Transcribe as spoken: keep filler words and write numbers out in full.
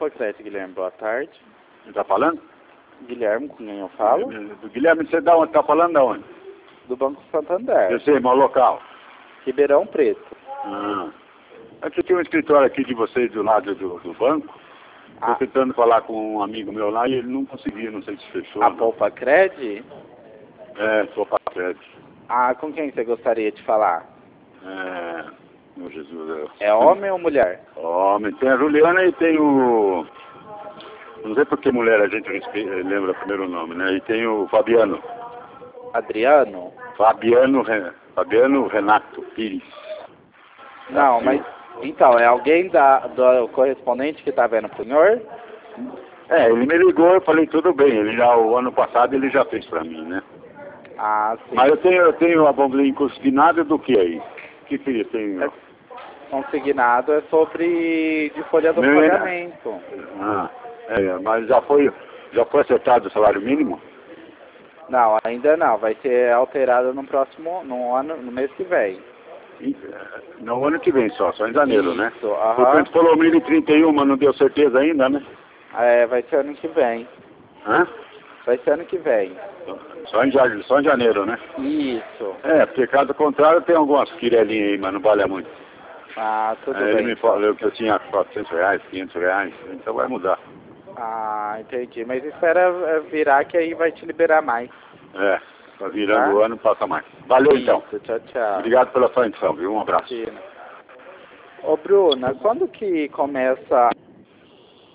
Alfa Crédito, Guilherme, boa tarde. Você tá falando? Guilherme, com quem eu falo? Guilherme, você da onde? Tá falando da onde? Do Banco Santander, Eu sei, mas o local. Ribeirão Preto. Ah. Aqui tem um escritório aqui de vocês do lado do, do banco. Estou Ah. tentando falar com um amigo meu lá e ele não conseguia, não sei se fechou. A não. Poupa Cred? É, sou para crédito. Ah, com quem você gostaria de falar? É, meu Jesus. Eu... É homem ou mulher? Homem, tem a Juliana e tem o... Não sei por que mulher a gente respe... lembra o primeiro nome, né? E tem o Fabiano. Adriano? Fabiano, Ren... Fabiano Renato Pires. Não, mas... Então, é alguém da, do correspondente que está vendo pro senhor? É, ele me ligou, eu falei, tudo bem. Ele já, o ano passado ele já fez pra mim, né? Ah, sim. Mas eu tenho, eu tenho a bomba consignada do que aí? O que que tem? É, consignado é sobre de folha do Meu, pagamento. Ah, é, mas já foi, já foi acertado o salário mínimo? Não, ainda não. Vai ser alterado no próximo, no ano, no mês que vem. E, no ano que vem só, só em janeiro, né? Isso, aham. Portanto, falou mil e trinta e um, mas não deu certeza ainda, né? É, vai ser ano que vem. Hã? Vai ser ano que vem. Só em, janeiro, só em janeiro, né? Isso. É, porque caso contrário tem algumas quirelinhas aí, mas não vale muito. Ah, tudo É, bem. ele me falou que eu tinha quatrocentos reais, quinhentos reais, então vai mudar. Ah, entendi. Mas espera virar que aí vai te liberar mais. É, tá virando Tá? o ano, passa mais. Valeu então. Isso, tchau, tchau. Obrigado pela sua atenção, viu? Um abraço. Imagina. Ô, Bruna, quando que começa